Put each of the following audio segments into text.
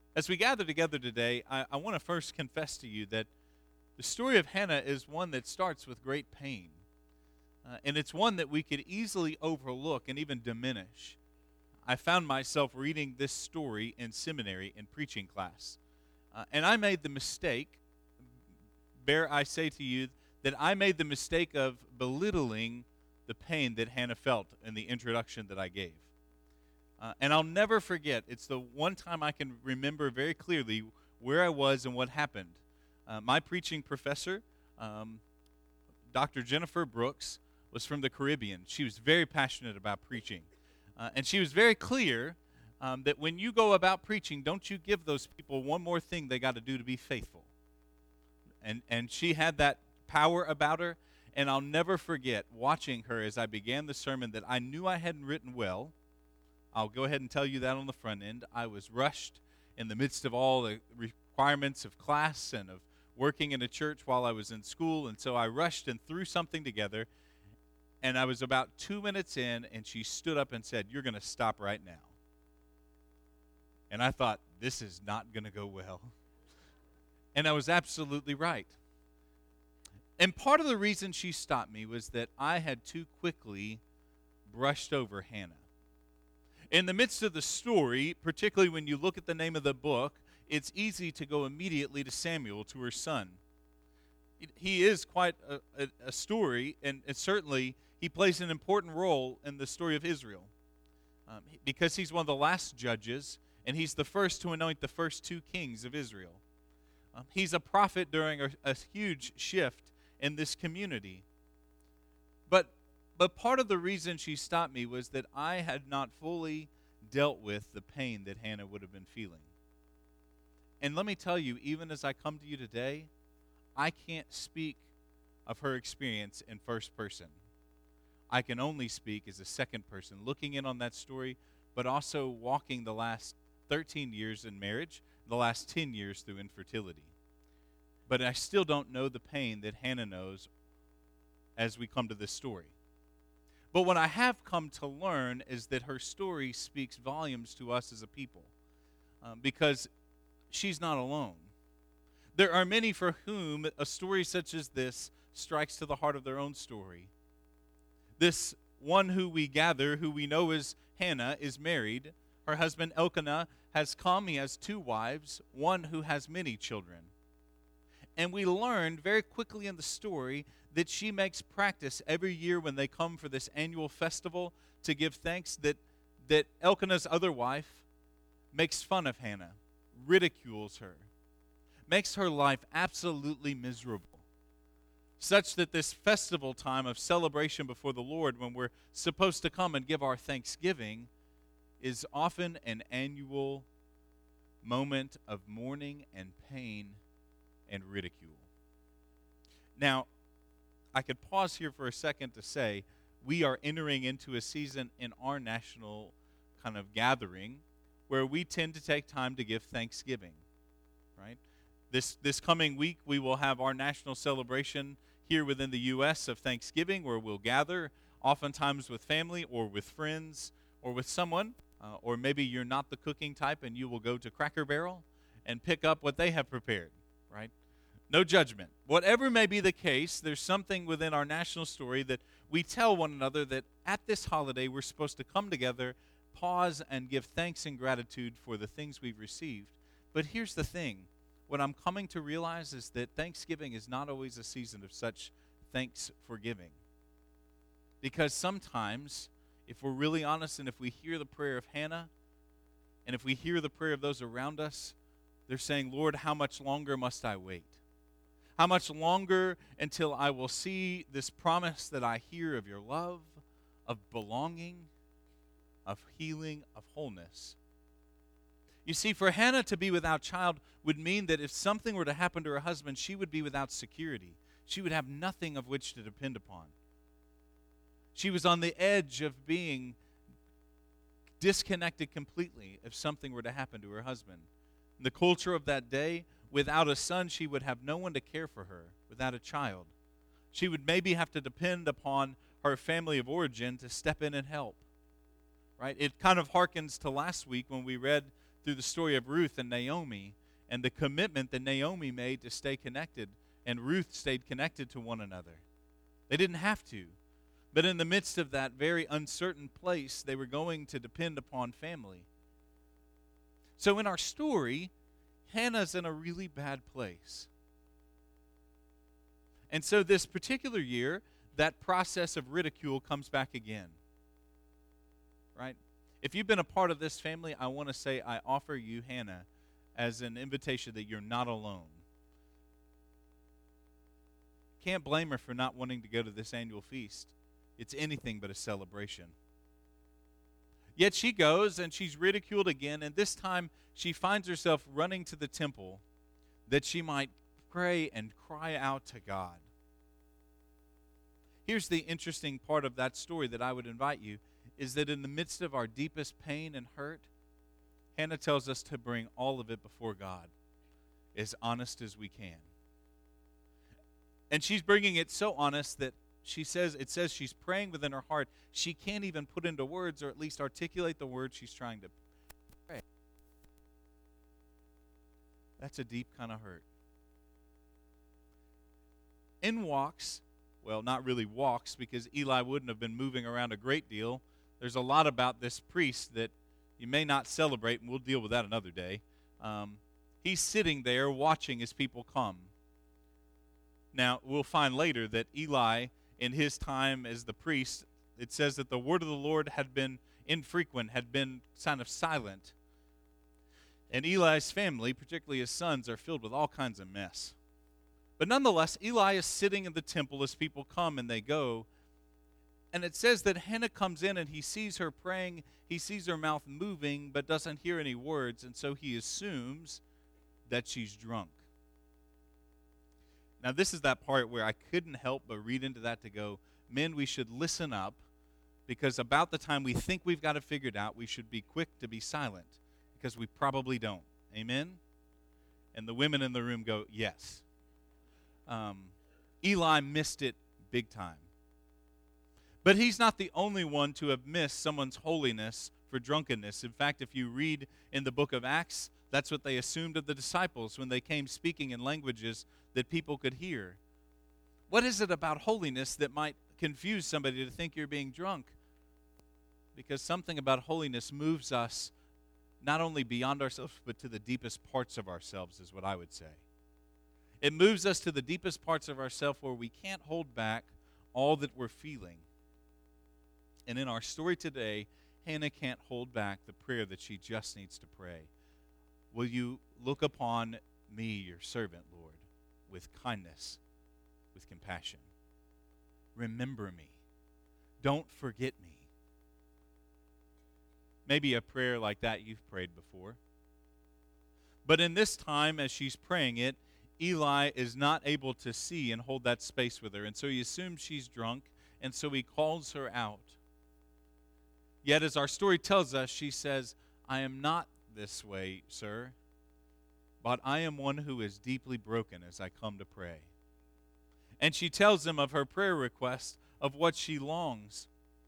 As we gather together today, I want to first confess to you that the story of Hannah is one that starts with great pain. And it's one that we could easily overlook and even diminish. I found myself reading this story in seminary in preaching class. And I made the mistake, bear I say to you, that I made the mistake of belittling the pain that Hannah felt in the introduction that I gave. And I'll never forget, it's the one time I can remember very clearly where I was and what happened. My preaching professor, Dr. Jennifer Brooks, was from the Caribbean. She was very passionate about preaching. And she was very clear that when you go about preaching, don't you give those people one more thing they got to do to be faithful. And she had that power about her. And I'll never forget watching her as I began the sermon that I knew I hadn't written well. I'll go ahead and tell you that on the front end. I was rushed in the midst of all the requirements of class and of working in a church while I was in school. And so I rushed and threw something together. And I was about 2 minutes in, and she stood up and said, "You're going to stop right now." And I thought, this is not going to go well. And I was absolutely right. And part of the reason she stopped me was that I had too quickly brushed over Hannah. In the midst of the story, particularly when you look at the name of the book, it's easy to go immediately to Samuel, to her son. He is quite a story, and certainly he plays an important role in the story of Israel because he's one of the last judges, and he's the first to anoint the first two kings of Israel. He's a prophet during a huge shift in this community. But part of the reason she stopped me was that I had not fully dealt with the pain that Hannah would have been feeling. And let me tell you, even as I come to you today, I can't speak of her experience in first person. I can only speak as a second person, looking in on that story, but also walking the last 13 years in marriage, the last 10 years through infertility. But I still don't know the pain that Hannah knows as we come to this story. But what I have come to learn is that her story speaks volumes to us as a people because she's not alone. There are many for whom a story such as this strikes to the heart of their own story. This one who we gather, who we know as Hannah, is married. Her husband Elkanah has come. He has two wives, one who has many children. And we learned very quickly in the story that she makes practice every year when they come for this annual festival to give thanks that Elkanah's other wife makes fun of Hannah, ridicules her, makes her life absolutely miserable, such that this festival time of celebration before the Lord, when we're supposed to come and give our thanksgiving, is often an annual moment of mourning and pain and ridicule. Now, I could pause here for a second to say we are entering into a season in our national kind of gathering where we tend to take time to give thanksgiving, right? This coming week, we will have our national celebration here within the U.S. of Thanksgiving, where we'll gather, oftentimes with family or with friends or with someone, or maybe you're not the cooking type and you will go to Cracker Barrel and pick up what they have prepared, right? No judgment. Whatever may be the case, there's something within our national story that we tell one another that at this holiday we're supposed to come together, pause, and give thanks and gratitude for the things we've received. But here's the thing. What I'm coming to realize is that Thanksgiving is not always a season of such thanks for giving. Because sometimes, if we're really honest and if we hear the prayer of Hannah, and if we hear the prayer of those around us, they're saying, "Lord, how much longer must I wait? How much longer until I will see this promise that I hear of your love, of belonging, of healing, of wholeness?" You see, for Hannah to be without child would mean that if something were to happen to her husband, she would be without security. She would have nothing of which to depend upon. She was on the edge of being disconnected completely if something were to happen to her husband. In the culture of that day, without a son, she would have no one to care for her, without a child. She would maybe have to depend upon her family of origin to step in and help. Right? It kind of harkens to last week when we read through the story of Ruth and Naomi and the commitment that Naomi made to stay connected, and Ruth stayed connected to one another. They didn't have to. But in the midst of that very uncertain place, they were going to depend upon family. So in our story, Hannah's in a really bad place. And so this particular year, that process of ridicule comes back again. Right? If you've been a part of this family, I want to say I offer you Hannah as an invitation that you're not alone. Can't blame her for not wanting to go to this annual feast. It's anything but a celebration. Yet she goes and she's ridiculed again, and this time she finds herself running to the temple that she might pray and cry out to God. Here's the interesting part of that story that I would invite you, is that in the midst of our deepest pain and hurt, Hannah tells us to bring all of it before God, as honest as we can. And she's bringing it so honest that it says she's praying within her heart. She can't even put into words, or at least articulate the words she's trying to pray. That's a deep kind of hurt. In walks, well, not really walks, because Eli wouldn't have been moving around a great deal. There's a lot about this priest that you may not celebrate, and we'll deal with that another day. He's sitting there watching as people come. Now, we'll find later that Eli, in his time as the priest, it says that the word of the Lord had been infrequent, had been kind of silent. And Eli's family, particularly his sons, are filled with all kinds of mess. But nonetheless, Eli is sitting in the temple as people come and they go. And it says that Hannah comes in and he sees her praying. He sees her mouth moving but doesn't hear any words. And so he assumes that she's drunk. Now, this is that part where I couldn't help but read into that to go, men, we should listen up, because about the time we think we've got it figured out, we should be quick to be silent, because we probably don't. Amen? And the women in the room go, yes. Eli missed it big time. But he's not the only one to have missed someone's holiness for drunkenness. In fact, if you read in the book of Acts, that's what they assumed of the disciples when they came speaking in languages that people could hear. What is it about holiness that might confuse somebody to think you're being drunk? Because something about holiness moves us not only beyond ourselves, but to the deepest parts of ourselves, is what I would say. It moves us to the deepest parts of ourselves where we can't hold back all that we're feeling. And in our story today, Hannah can't hold back the prayer that she just needs to pray. Will you look upon me, your servant, Lord, with kindness, with compassion? Remember me. Don't forget me. Maybe a prayer like that you've prayed before. But in this time, as she's praying it, Eli is not able to see and hold that space with her. And so he assumes she's drunk, and so he calls her out. Yet as our story tells us, she says, I am not this way, sir, but I am one who is deeply broken as I come to pray. And she tells him of her prayer request, of what she longs.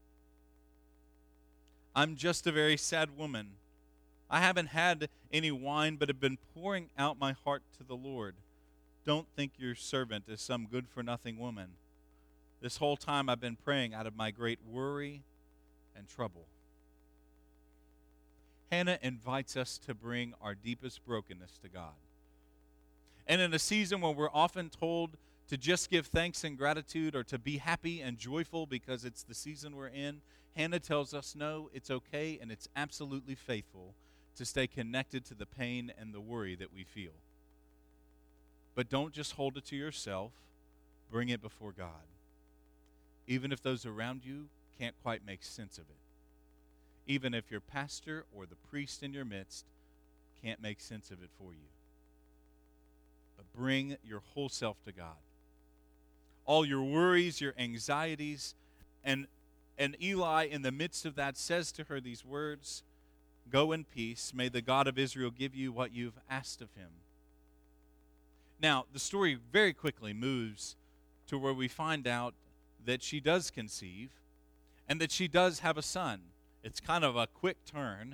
I'm just a very sad woman. I haven't had any wine, but have been pouring out my heart to the Lord. Don't think your servant is some good-for-nothing woman. This whole time I've been praying out of my great worry and trouble. Hannah invites us to bring our deepest brokenness to God. And in a season where we're often told to just give thanks and gratitude, or to be happy and joyful because it's the season we're in, Hannah tells us, no, it's okay and it's absolutely faithful to stay connected to the pain and the worry that we feel. But don't just hold it to yourself. Bring it before God. Even if those around you can't quite make sense of it. Even if your pastor or the priest in your midst can't make sense of it for you. But bring your whole self to God. All your worries, your anxieties, and Eli in the midst of that says to her these words, go in peace. May the God of Israel give you what you've asked of him. Now, the story very quickly moves to where we find out that she does conceive and that she does have a son. It's kind of a quick turn.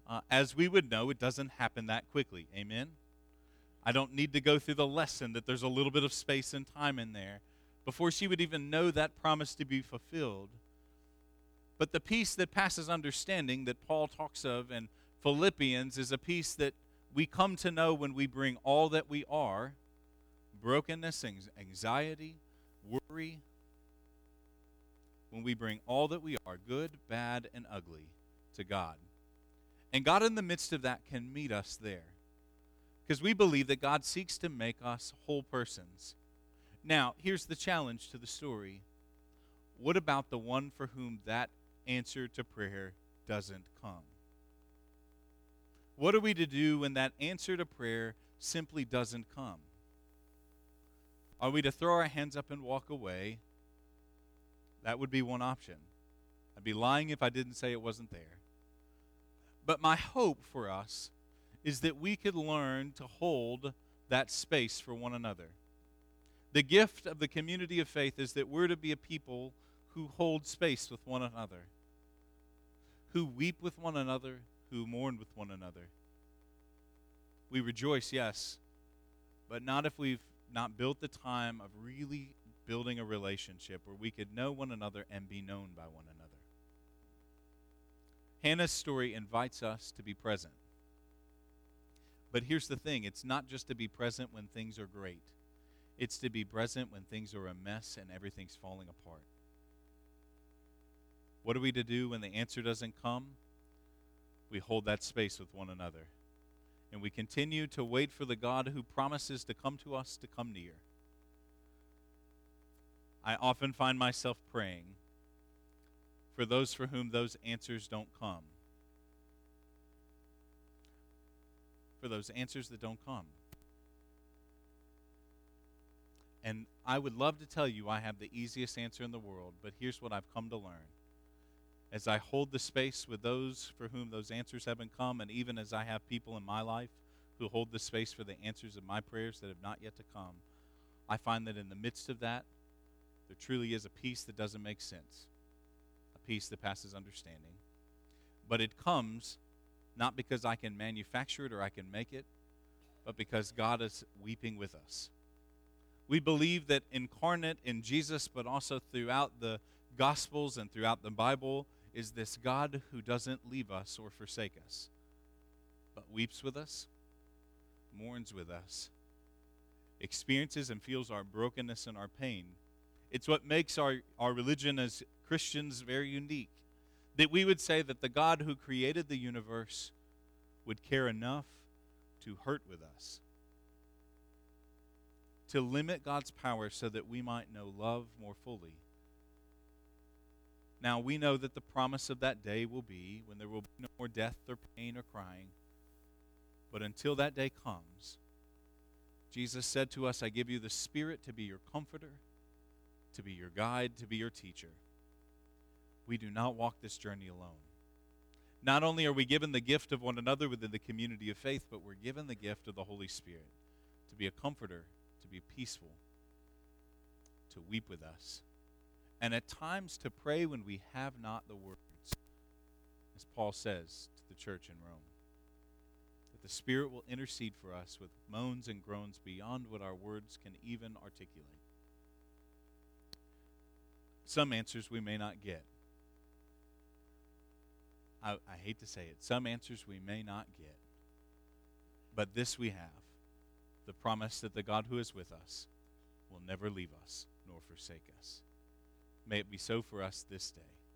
As we would know, it doesn't happen that quickly. Amen? I don't need to go through the lesson that there's a little bit of space and time in there before she would even know that promise to be fulfilled. But the peace that passes understanding that Paul talks of in Philippians is a peace that we come to know when we bring all that we are, brokenness, anxiety, worry, when we bring all that we are, good, bad, and ugly, to God. And God in the midst of that can meet us there. Because we believe that God seeks to make us whole persons. Now, here's the challenge to the story. What about the one for whom that answer to prayer doesn't come? What are we to do when that answer to prayer simply doesn't come? Are we to throw our hands up and walk away? That would be one option. I'd be lying if I didn't say it wasn't there. But my hope for us is that we could learn to hold that space for one another. The gift of the community of faith is that we're to be a people who hold space with one another, who weep with one another, who mourn with one another. We rejoice, yes, but not if we've not built the time of really building a relationship where we could know one another and be known by one another. Hannah's story invites us to be present. But here's the thing, it's not just to be present when things are great. It's to be present when things are a mess and everything's falling apart. What are we to do when the answer doesn't come? We hold that space with one another. And we continue to wait for the God who promises to come to us to come near. I often find myself praying for those for whom those answers don't come. For those answers that don't come. And I would love to tell you I have the easiest answer in the world, but here's what I've come to learn. As I hold the space with those for whom those answers haven't come, and even as I have people in my life who hold the space for the answers of my prayers that have not yet to come, I find that in the midst of that, there truly is a peace that doesn't make sense, a peace that passes understanding. But it comes not because I can manufacture it or I can make it, but because God is weeping with us. We believe that incarnate in Jesus, but also throughout the Gospels and throughout the Bible, is this God who doesn't leave us or forsake us, but weeps with us, mourns with us, experiences and feels our brokenness and our pain. It's what makes our religion as Christians very unique, that we would say that the God who created the universe would care enough to hurt with us, to limit God's power so that we might know love more fully. Now, we know that the promise of that day will be when there will be no more death or pain or crying. But until that day comes, Jesus said to us, I give you the Spirit to be your comforter, to be your guide, to be your teacher. We do not walk this journey alone. Not only are we given the gift of one another within the community of faith, but we're given the gift of the Holy Spirit to be a comforter, to be peaceful, to weep with us, and at times to pray when we have not the words, as Paul says to the church in Rome, that the Spirit will intercede for us with moans and groans beyond what our words can even articulate. Some answers we may not get. I hate to say it. Some answers we may not get. But this we have, the promise that the God who is with us will never leave us nor forsake us. May it be so for us this day.